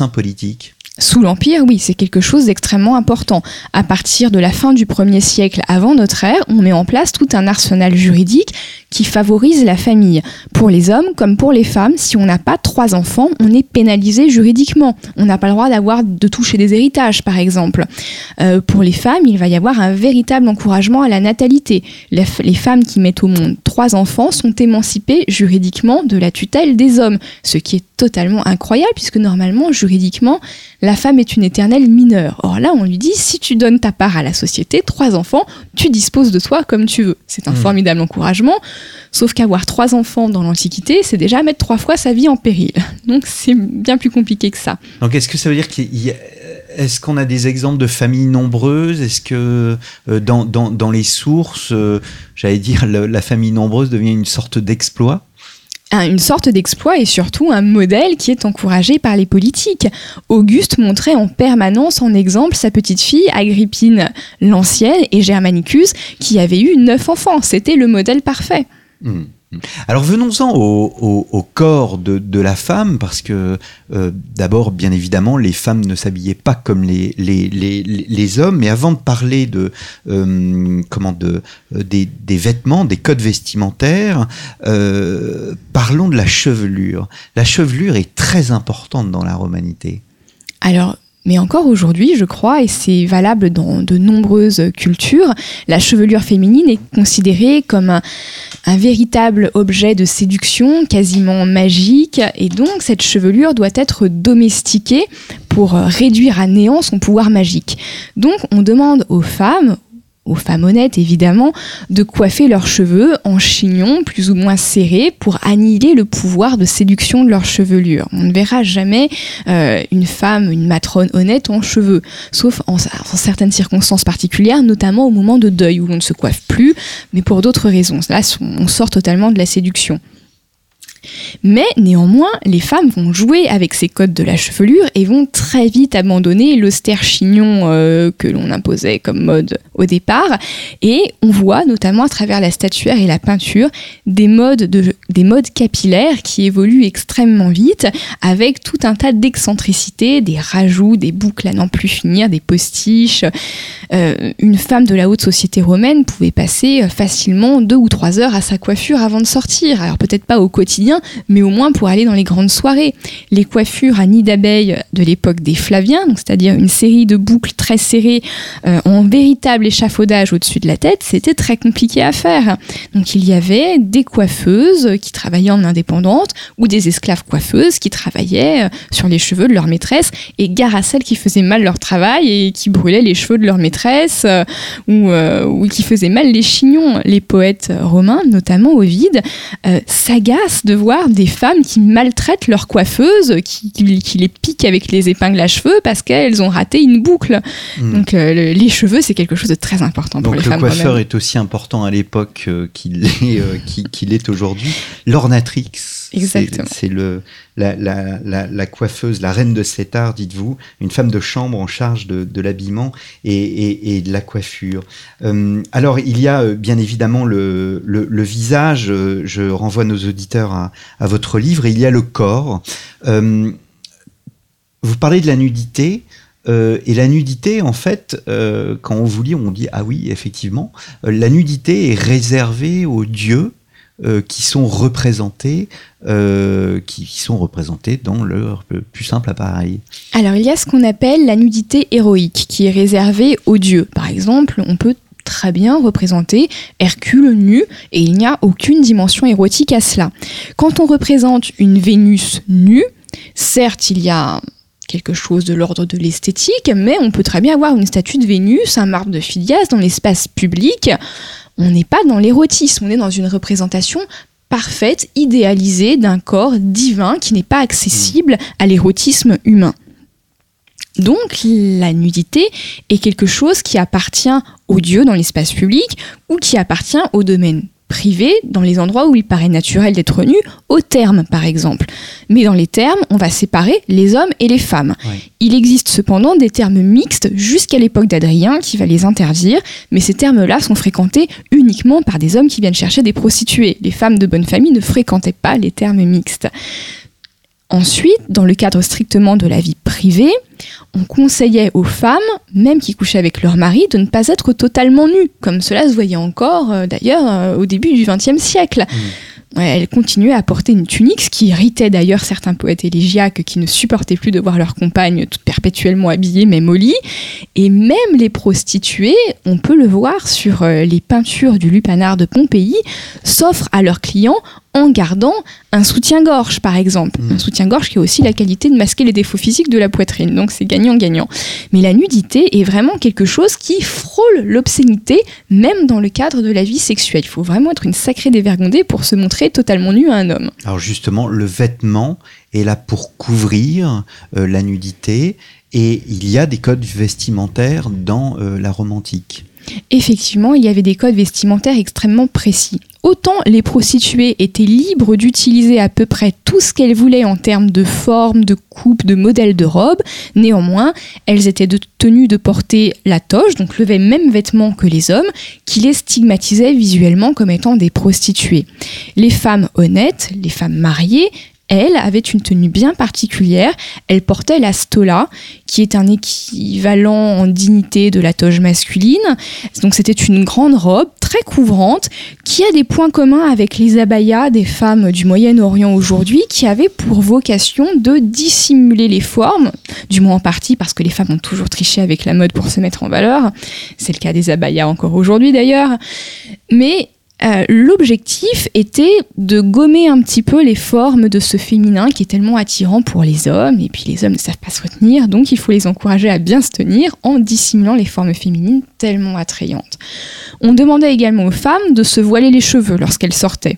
Sous l'Empire, oui, c'est quelque chose d'extrêmement important. À partir de la fin du premier siècle avant notre ère, on met en place tout un arsenal juridique qui favorise la famille. Pour les hommes comme pour les femmes, si on n'a pas trois enfants, on est pénalisé juridiquement. On n'a pas le droit d'avoir, de toucher des héritages, par exemple. Euh, pour les femmes, il va y avoir un véritable encouragement à la natalité. Les, les femmes qui mettent au monde trois enfants sont émancipées juridiquement de la tutelle des hommes, ce qui est totalement incroyable, puisque normalement, juridiquement, la femme est une éternelle mineure. Or là, on lui dit, si tu donnes ta part à la société, trois enfants, tu disposes de toi comme tu veux. C'est un mmh. formidable encouragement, sauf qu'avoir trois enfants dans l'Antiquité, c'est déjà mettre trois fois sa vie en péril. Donc c'est bien plus compliqué que ça. Donc est-ce que ça veut dire qu'il y a... Est-ce qu'on a des exemples de familles nombreuses ? Est-ce que euh, dans, dans, dans les sources, euh, j'allais dire, le, la famille nombreuse devient une sorte d'exploit ? Une sorte d'exploit et surtout un modèle qui est encouragé par les politiques. Auguste montrait en permanence en exemple sa petite fille Agrippine l'Ancienne et Germanicus qui avaient eu neuf enfants. C'était le modèle parfait. Mmh. Alors venons-en au, au, au corps de, de la femme, parce que euh, d'abord, bien évidemment, les femmes ne s'habillaient pas comme les, les, les, les hommes, mais avant de parler de, euh, comment de, euh, des, des vêtements, des codes vestimentaires, euh, parlons de la chevelure. La chevelure est très importante dans la romanité. Alors, mais encore aujourd'hui, je crois, et c'est valable dans de nombreuses cultures, la chevelure féminine est considérée comme un, un véritable objet de séduction, quasiment magique, et donc cette chevelure doit être domestiquée pour réduire à néant son pouvoir magique. Donc on demande aux femmes, aux femmes honnêtes évidemment, de coiffer leurs cheveux en chignon plus ou moins serré pour annihiler le pouvoir de séduction de leur chevelure. On ne verra jamais euh, une femme, une matrone honnête en cheveux, sauf en, en certaines circonstances particulières, notamment au moment de deuil où l'on ne se coiffe plus, mais pour d'autres raisons. Là, on sort totalement de la séduction. Mais néanmoins, les femmes vont jouer avec ces codes de la chevelure et vont très vite abandonner l'austère chignon euh, que l'on imposait comme mode au départ. Et on voit, notamment à travers la statuaire et la peinture, des modes, de, des modes capillaires qui évoluent extrêmement vite, avec tout un tas d'excentricités, des rajouts, des boucles à n'en plus finir, des postiches. Euh, une femme de la haute société romaine pouvait passer facilement deux ou trois heures à sa coiffure avant de sortir. Alors peut-être pas au quotidien, mais au moins pour aller dans les grandes soirées. Les coiffures à nid d'abeille de l'époque des Flaviens, donc c'est-à-dire une série de boucles très serrées euh, en véritable échafaudage au-dessus de la tête, c'était très compliqué à faire. Donc il y avait des coiffeuses qui travaillaient en indépendante ou des esclaves coiffeuses qui travaillaient sur les cheveux de leur maîtresse, et gare à celles qui faisaient mal leur travail et qui brûlaient les cheveux de leur maîtresse euh, ou, euh, ou qui faisaient mal les chignons. Les poètes romains, notamment Ovide, euh, s'agacent de voir des femmes qui maltraitent leurs coiffeuses, qui, qui, qui les piquent avec les épingles à cheveux parce qu'elles ont raté une boucle. Mmh. Donc euh, le, les cheveux, c'est quelque chose de très important pour Donc les femmes. Donc le coiffeur romaines. est aussi important à l'époque euh, qu'il est, euh, qu'il, qu'il est aujourd'hui. L'ornatrix, Exactement. c'est, c'est le, la, la, la, la coiffeuse, la reine de cet art, dites-vous, une femme de chambre en charge de, de l'habillement et, et, et de la coiffure. Euh, alors, il y a bien évidemment le, le, le visage, je renvoie nos auditeurs à, à votre livre, et il y a le corps. Euh, vous parlez de la nudité, euh, et la nudité, en fait, euh, quand on vous lit, on dit « Ah oui, effectivement, euh, la nudité est réservée aux dieux, Euh, qui sont représentés, euh, qui, qui sont représentés dans leur plus simple appareil. Alors, il y a ce qu'on appelle la nudité héroïque, qui est réservée aux dieux. Par exemple, on peut très bien représenter Hercule nu, et il n'y a aucune dimension érotique à cela. Quand on représente une Vénus nue, certes, il y a quelque chose de l'ordre de l'esthétique, mais on peut très bien avoir une statue de Vénus, un marbre de Phidias dans l'espace public. On n'est pas dans l'érotisme, on est dans une représentation parfaite, idéalisée d'un corps divin qui n'est pas accessible à l'érotisme humain. Donc la nudité est quelque chose qui appartient aux dieux dans l'espace public ou qui appartient au domaine privé dans les endroits où il paraît naturel d'être nu, aux thermes par exemple. Mais dans les thermes, on va séparer les hommes et les femmes. Ouais. Il existe cependant des termes mixtes jusqu'à l'époque d'Adrien qui va les interdire, mais ces termes-là sont fréquentés uniquement par des hommes qui viennent chercher des prostituées. Les femmes de bonne famille ne fréquentaient pas les termes mixtes. Ensuite, dans le cadre strictement de la vie privée, on conseillait aux femmes, même qui couchaient avec leur mari, de ne pas être totalement nues, comme cela se voyait encore euh, d'ailleurs euh, au début du vingtième siècle. Mmh. Elles continuaient à porter une tunique, ce qui irritait d'ailleurs certains poètes élégiaques qui ne supportaient plus de voir leur compagne toute perpétuellement habillée, même au lit. Et même les prostituées, on peut le voir sur les peintures du lupanar de Pompéi, s'offrent à leurs clients en gardant un soutien-gorge, par exemple. Mmh. Un soutien-gorge qui a aussi la qualité de masquer les défauts physiques de la poitrine. Donc c'est gagnant-gagnant. Mais la nudité est vraiment quelque chose qui frôle l'obscénité, même dans le cadre de la vie sexuelle. Il faut vraiment être une sacrée dévergondée pour se montrer totalement nu à un homme. Alors justement, le vêtement est là pour couvrir euh, la nudité, et il y a des codes vestimentaires dans euh, la Rome antique. Effectivement, il y avait des codes vestimentaires extrêmement précis. Autant les prostituées étaient libres d'utiliser à peu près tout ce qu'elles voulaient en termes de forme, de coupe, de modèle de robe, néanmoins, elles étaient de, tenues de porter la toge, donc le même vêtement que les hommes, qui les stigmatisaient visuellement comme étant des prostituées. Les femmes honnêtes, les femmes mariées, elle avait une tenue bien particulière. Elle portait la stola, qui est un équivalent en dignité de la toge masculine. Donc c'était une grande robe très couvrante, qui a des points communs avec les abayas des femmes du Moyen-Orient aujourd'hui, qui avaient pour vocation de dissimuler les formes, du moins en partie parce que les femmes ont toujours triché avec la mode pour se mettre en valeur. C'est le cas des abayas encore aujourd'hui d'ailleurs. Mais Euh, l'objectif était de gommer un petit peu les formes de ce féminin qui est tellement attirant pour les hommes, et puis les hommes ne savent pas se retenir, donc il faut les encourager à bien se tenir en dissimulant les formes féminines tellement attrayantes. On demandait également aux femmes de se voiler les cheveux lorsqu'elles sortaient.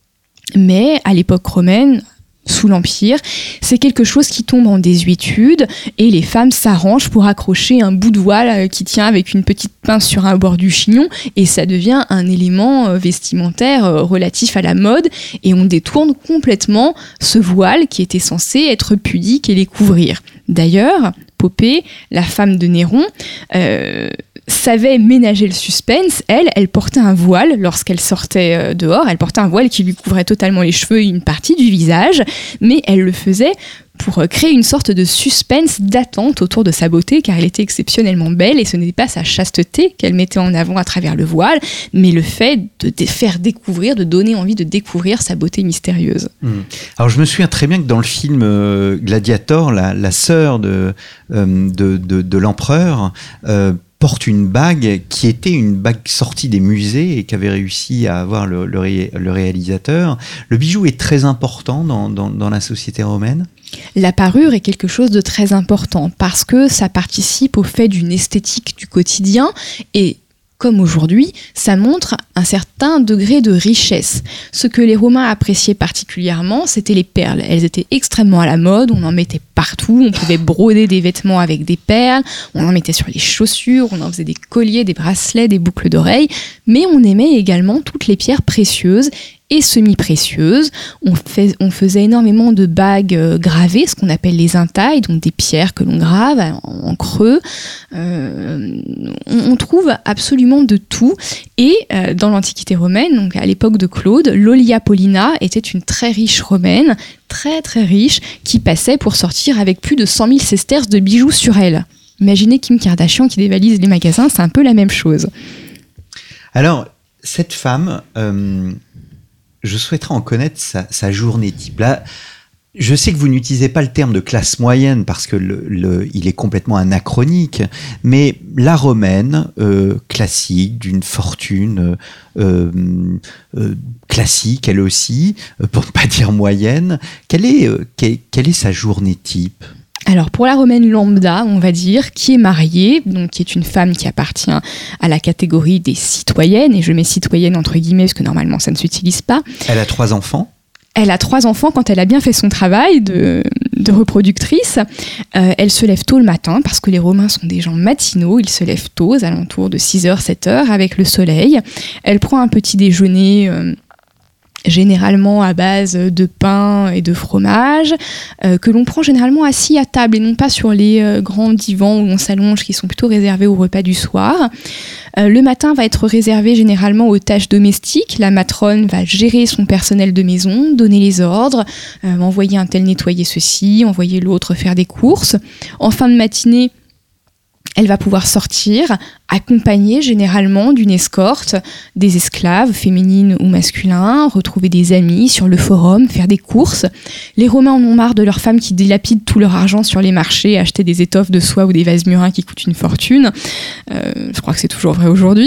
Mais à l'époque romaine, sous l'Empire, c'est quelque chose qui tombe en désuétude et les femmes s'arrangent pour accrocher un bout de voile qui tient avec une petite pince sur un bord du chignon, et ça devient un élément vestimentaire relatif à la mode, et on détourne complètement ce voile qui était censé être pudique et les couvrir. D'ailleurs, Popée, la femme de Néron, euh, savait ménager le suspense. Elle, elle portait un voile lorsqu'elle sortait euh, dehors. Elle portait un voile qui lui couvrait totalement les cheveux et une partie du visage, mais elle le faisait pour euh, créer une sorte de suspense d'attente autour de sa beauté, car elle était exceptionnellement belle, et ce n'était pas sa chasteté qu'elle mettait en avant à travers le voile, mais le fait de dé- faire découvrir, de donner envie de découvrir sa beauté mystérieuse. Mmh. Alors je me souviens très bien que dans le film euh, Gladiator, la, la sœur de, euh, de, de, de l'empereur euh, porte une bague qui était une bague sortie des musées et qu'avait réussi à avoir le, le, ré, le réalisateur. Le bijou est très important dans, dans, dans la société romaine. La parure est quelque chose de très important parce que ça participe au fait d'une esthétique du quotidien, et comme aujourd'hui, ça montre un certain degré de richesse. Ce que les Romains appréciaient particulièrement, c'était les perles. Elles étaient extrêmement à la mode, on en mettait partout, on pouvait broder des vêtements avec des perles, on en mettait sur les chaussures, on en faisait des colliers, des bracelets, des boucles d'oreilles, mais on aimait également toutes les pierres précieuses et semi-précieuses. On, fait, on faisait énormément de bagues euh, gravées, ce qu'on appelle les intailles, donc des pierres que l'on grave en, en creux. Euh, on, on trouve absolument de tout. Et euh, dans l'Antiquité romaine, donc à l'époque de Claude, l'Olia Paulina était une très riche romaine, très très riche, qui passait pour sortir avec plus de cent mille sesterces de bijoux sur elle. Imaginez Kim Kardashian qui dévalise les magasins, c'est un peu la même chose. Alors, cette femme... Euh... je souhaiterais en connaître sa, sa journée type. Là, je sais que vous n'utilisez pas le terme de classe moyenne parce que le, le, il est complètement anachronique, mais la romaine euh, classique, d'une fortune euh, euh, classique, elle aussi, euh, pour ne pas dire moyenne, quelle est, euh, quelle, quelle est sa journée type ? Alors pour la romaine lambda, on va dire, qui est mariée, donc qui est une femme qui appartient à la catégorie des citoyennes, et je mets citoyenne entre guillemets parce que normalement ça ne s'utilise pas. Elle a trois enfants ? Elle a trois enfants quand elle a bien fait son travail de, de reproductrice. Euh, elle se lève tôt le matin parce que les Romains sont des gens matinaux. Ils se lèvent tôt, aux alentours de six heures, sept heures avec le soleil. Elle prend un petit déjeuner... Euh, généralement à base de pain et de fromage, euh, que l'on prend généralement assis à table et non pas sur les euh, grands divans où on s'allonge, qui sont plutôt réservés au repas du soir. Euh, le matin va être réservé généralement aux tâches domestiques. La matrone va gérer son personnel de maison, donner les ordres, euh, envoyer un tel nettoyer ceci, envoyer l'autre faire des courses. En fin de matinée, elle va pouvoir sortir, accompagnée généralement d'une escorte, des esclaves, féminines ou masculins, retrouver des amis sur le forum, faire des courses. Les Romains en ont marre de leurs femmes qui dilapident tout leur argent sur les marchés, acheter des étoffes de soie ou des vases murins qui coûtent une fortune. Euh, je crois que c'est toujours vrai aujourd'hui.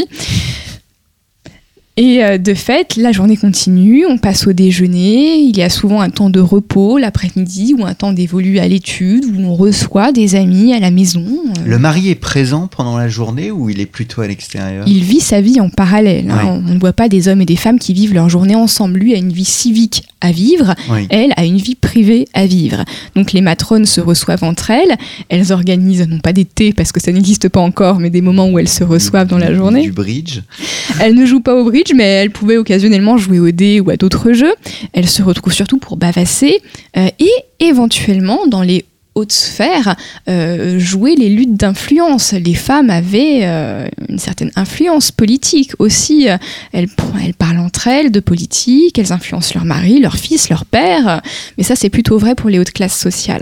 Et euh, de fait, la journée continue, on passe au déjeuner, il y a souvent un temps de repos l'après-midi ou un temps dévolu à l'étude où on reçoit des amis à la maison. Le mari est présent pendant la journée ou il est plutôt à l'extérieur ? Il vit sa vie en parallèle. Hein. Oui. On ne voit pas des hommes et des femmes qui vivent leur journée ensemble. Lui a une vie civique à vivre, oui. Elle a une vie privée à vivre. Donc les matrones se reçoivent entre elles, elles organisent non pas des thés parce que ça n'existe pas encore, mais des moments où elles se reçoivent dans la journée. Du bridge. Elles ne jouent pas au bridge, mais elles pouvaient occasionnellement jouer au dé ou à d'autres jeux. Elles se retrouvent surtout pour bavasser euh, et éventuellement dans les hautes sphères euh, jouer les luttes d'influence. Les femmes avaient euh, une certaine influence politique aussi. Elles, elles parlent entre elles de politique, elles influencent leur mari, leur fils, leur père. Mais ça, c'est plutôt vrai pour les hautes classes sociales.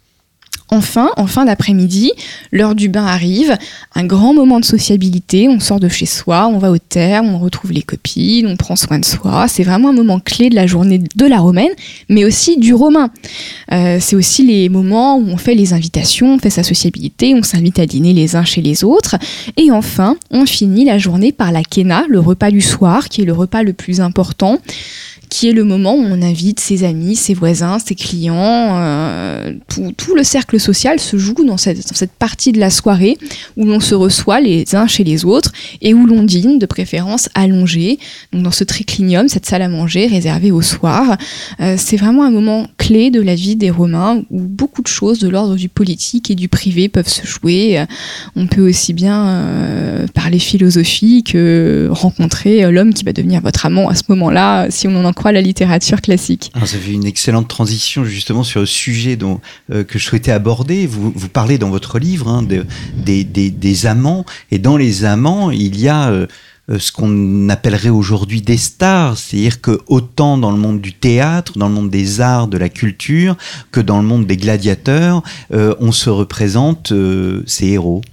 Enfin, en fin d'après-midi, l'heure du bain arrive, un grand moment de sociabilité, on sort de chez soi, on va au terme, on retrouve les copines, on prend soin de soi. C'est vraiment un moment clé de la journée de la romaine, mais aussi du romain. Euh, c'est aussi les moments où on fait les invitations, on fait sa sociabilité, on s'invite à dîner les uns chez les autres. Et enfin, on finit la journée par la kéna, le repas du soir, qui est le repas le plus important, qui est le moment où on invite ses amis, ses voisins, ses clients. Euh, tout, tout le cercle social se joue dans cette, dans cette partie de la soirée où l'on se reçoit les uns chez les autres et où l'on dîne, de préférence allongé, donc dans ce triclinium, cette salle à manger réservée au soir. Euh, c'est vraiment un moment clé de la vie des Romains où beaucoup de choses de l'ordre du politique et du privé peuvent se jouer. Euh, on peut aussi bien euh, parler philosophie que rencontrer l'homme qui va devenir votre amant à ce moment-là, si on en en croit la littérature classique. Alors, ça fait une excellente transition justement sur le sujet dont, euh, que je souhaitais aborder. Vous, vous parlez dans votre livre hein, de, des, des, des amants, et dans les amants, il y a euh, ce qu'on appellerait aujourd'hui des stars, c'est-à-dire que autant dans le monde du théâtre, dans le monde des arts, de la culture, que dans le monde des gladiateurs, euh, on se représente euh, ces héros.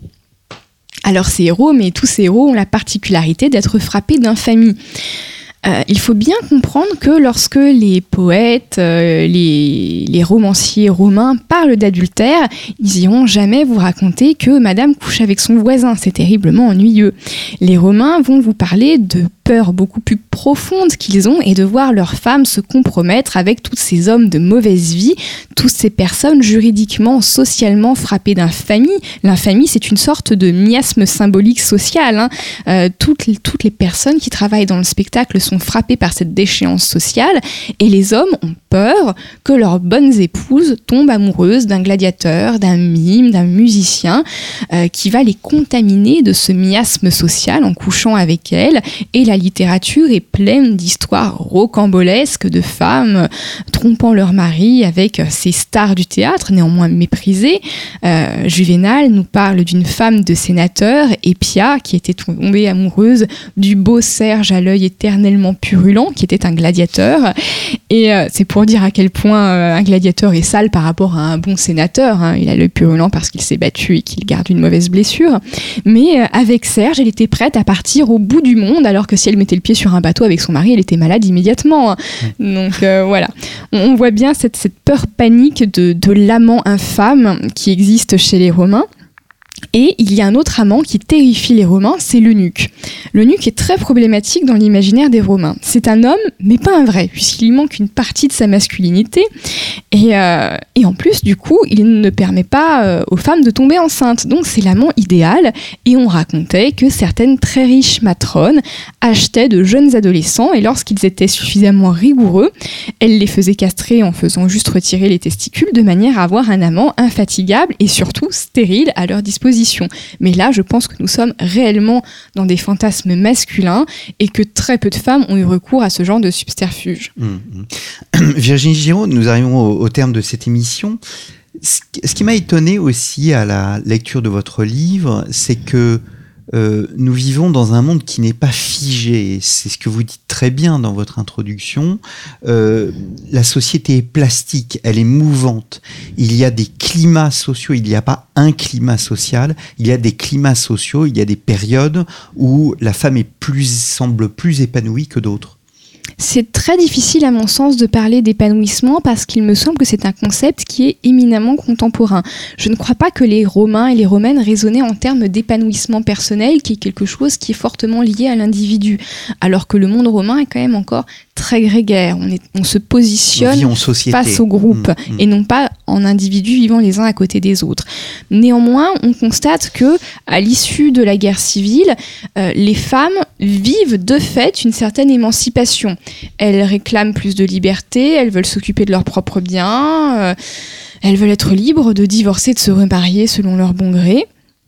Alors ces héros, mais tous ces héros ont la particularité d'être frappés d'infamie. Euh, il faut bien comprendre que lorsque les poètes, euh, les, les romanciers romains parlent d'adultère, ils iront jamais vous raconter que madame couche avec son voisin, c'est terriblement ennuyeux. Les Romains vont vous parler de peur beaucoup plus profonde qu'ils ont et de voir leurs femmes se compromettre avec tous ces hommes de mauvaise vie, toutes ces personnes juridiquement, socialement frappées d'infamie. L'infamie, c'est une sorte de miasme symbolique social. Hein. Euh, toutes, les, toutes les personnes qui travaillent dans le spectacle sont frappées par cette déchéance sociale et les hommes ont peur que leurs bonnes épouses tombent amoureuses d'un gladiateur, d'un mime, d'un musicien euh, qui va les contaminer de ce miasme social en couchant avec elles. Et la littérature est pleine d'histoires rocambolesques de femmes trompant leur mari avec ces stars du théâtre, néanmoins méprisées. Euh, Juvénal nous parle d'une femme de sénateur, Épia, qui était tombée amoureuse du beau Serge à l'œil éternellement purulent, qui était un gladiateur. Et euh, c'est pour dire à quel point euh, un gladiateur est sale par rapport à un bon sénateur. Hein. Il a l'œil purulent parce qu'il s'est battu et qu'il garde une mauvaise blessure. Mais euh, avec Serge, elle était prête à partir au bout du monde, alors que si elle mettait le pied sur un bateau avec son mari, elle était malade immédiatement. Hein. Donc euh, voilà, on, on voit bien cette, cette peur panique de, de l'amant infâme qui existe chez les Romains. Et il y a un autre amant qui terrifie les Romains, c'est l'eunuque. L'eunuque est très problématique dans l'imaginaire des Romains. C'est un homme, mais pas un vrai, puisqu'il lui manque une partie de sa masculinité. Et, euh, et en plus, du coup, il ne permet pas euh, aux femmes de tomber enceintes. Donc c'est l'amant idéal. Et on racontait que certaines très riches matrones achetaient de jeunes adolescents, et lorsqu'ils étaient suffisamment rigoureux, elles les faisaient castrer en faisant juste retirer les testicules, de manière à avoir un amant infatigable et surtout stérile à leur disposition. position. Mais là, je pense que nous sommes réellement dans des fantasmes masculins et que très peu de femmes ont eu recours à ce genre de subterfuge. Mmh. Virginie Giraud, nous arrivons au, au terme de cette émission. Ce, ce qui m'a étonné aussi à la lecture de votre livre, c'est que Euh, nous vivons dans un monde qui n'est pas figé. C'est ce que vous dites très bien dans votre introduction. Euh, la société est plastique, elle est mouvante. Il y a des climats sociaux, il n'y a pas un climat social, il y a des climats sociaux, il y a des périodes où la femme est plus, semble plus épanouie que d'autres. C'est très difficile à mon sens de parler d'épanouissement parce qu'il me semble que c'est un concept qui est éminemment contemporain. Je ne crois pas que les Romains et les Romaines raisonnaient en termes d'épanouissement personnel, qui est quelque chose qui est fortement lié à l'individu, alors que le monde romain est quand même encore très grégaire. On, est, on se positionne on face au groupe mmh, mmh. et non pas en individus vivant les uns à côté des autres. Néanmoins, on constate que à l'issue de la guerre civile, euh, les femmes vivent de fait une certaine émancipation. Elles réclament plus de liberté, elles veulent s'occuper de leurs propres biens, euh, elles veulent être libres de divorcer, de se remarier selon leur bon gré,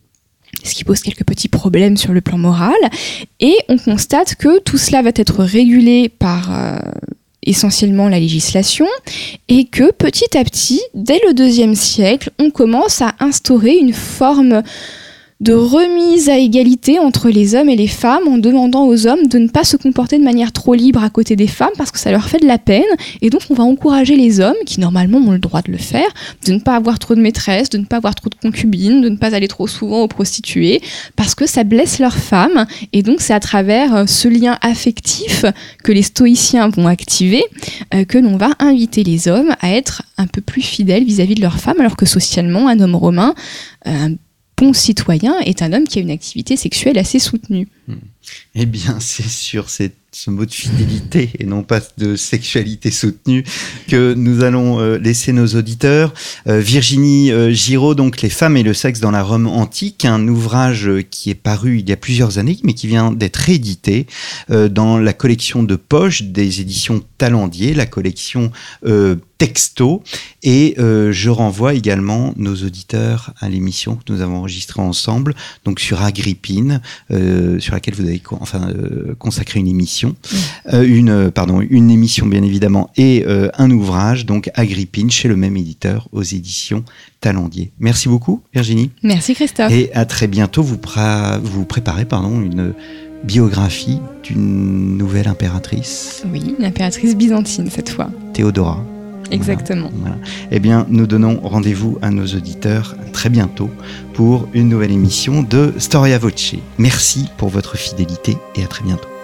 ce qui pose quelques petits problèmes sur le plan moral. Et on constate que tout cela va être régulé par euh, essentiellement la législation et que petit à petit, dès le deuxième siècle, on commence à instaurer une forme de remise à égalité entre les hommes et les femmes en demandant aux hommes de ne pas se comporter de manière trop libre à côté des femmes parce que ça leur fait de la peine. Et donc on va encourager les hommes, qui normalement ont le droit de le faire, de ne pas avoir trop de maîtresses, de ne pas avoir trop de concubines, de ne pas aller trop souvent aux prostituées parce que ça blesse leurs femmes. Et donc c'est à travers ce lien affectif que les stoïciens vont activer euh, que l'on va inviter les hommes à être un peu plus fidèles vis-à-vis de leurs femmes, alors que socialement un homme romain, euh, bon citoyen est un homme qui a une activité sexuelle assez soutenue. Eh bien, c'est sur cette, ce mot de fidélité et non pas de sexualité soutenue que nous allons euh, laisser nos auditeurs. Euh, Virginie euh, Giraud, donc Les femmes et le sexe dans la Rome antique, un ouvrage euh, qui est paru il y a plusieurs années, mais qui vient d'être réédité euh, dans la collection de poche des éditions Talendier, la collection euh, Texto. Et euh, je renvoie également nos auditeurs à l'émission que nous avons enregistrée ensemble, donc sur Agrippine, euh, sur laquelle vous avez co- enfin, euh, consacré une émission, mmh. euh, une, pardon, une émission bien évidemment, et euh, un ouvrage, donc Agrippine, chez le même éditeur, aux éditions Talendier. Merci beaucoup, Virginie. Merci, Christophe. Et à très bientôt. Vous, pra- vous préparez pardon, une biographie d'une nouvelle impératrice. Oui, une impératrice byzantine cette fois. Théodora. Exactement. Voilà, voilà. Eh bien, nous donnons rendez-vous à nos auditeurs très bientôt pour une nouvelle émission de Storia Voce. Merci pour votre fidélité et à très bientôt.